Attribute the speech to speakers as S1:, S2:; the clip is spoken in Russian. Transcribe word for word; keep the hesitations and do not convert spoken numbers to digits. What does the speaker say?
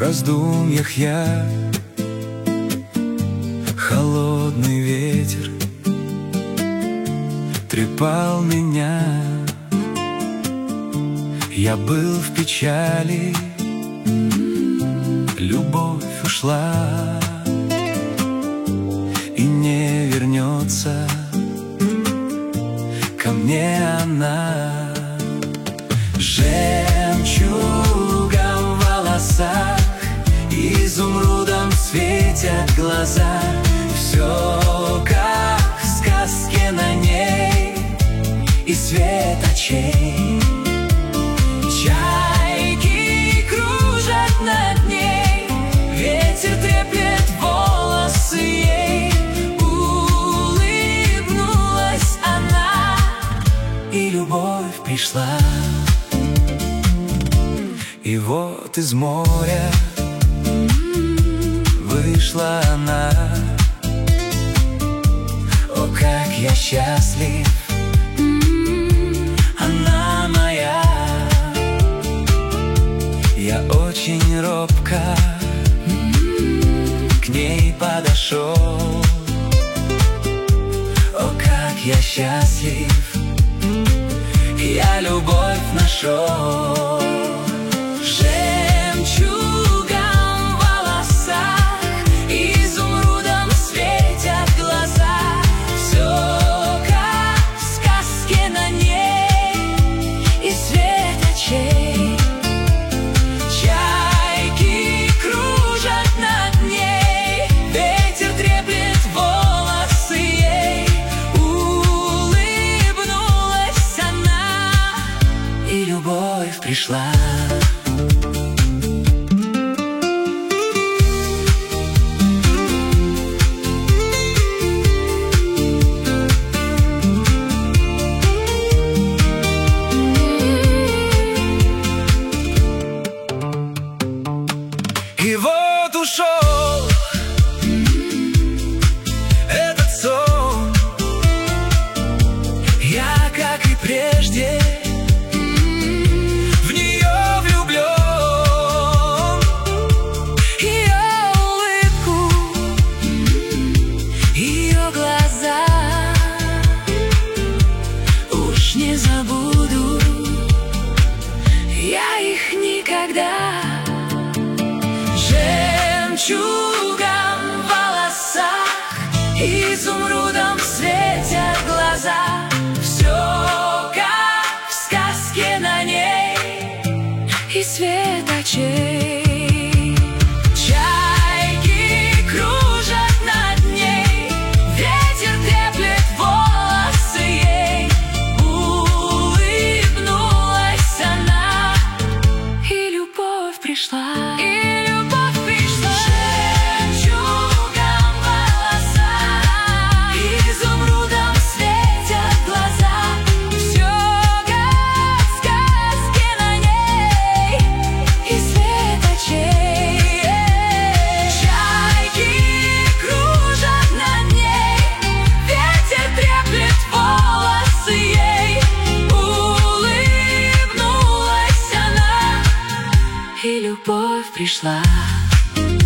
S1: раздумьях я. Холодный ветер трепал меня. Я был в печали, любовь ушла и не вернется ко мне она. Жемчугом в волосах, изумрудом светят глаза. Все как в сказке на ней, и свет очей. Чайки кружат над ней, ветер треплет волосы ей. Улыбнулась она, и любовь пришла. И вот из моря вышла она. О, как я счастлив, она моя. Я очень робко к ней подошел. О, как я счастлив, я любовь нашел. Жемчугом в волосах, изумрудом светят глаза. Все как в сказке на ней, и свет очей. Чайки кружат над ней, ветер треплет волосы ей. Улыбнулась она, и любовь пришла. И вот ушел этот сон. Я, как и прежде, в нее влюблен. Ее улыбку, ее глаза уж не забуду я их никогда. Жемчугом в волосах, изумрудом светят глаза. Все как в сказке на ней, и свет очей. Чайки кружат над ней, ветер треплет волосы ей. Улыбнулась она, и любовь пришла. И любовь пришла.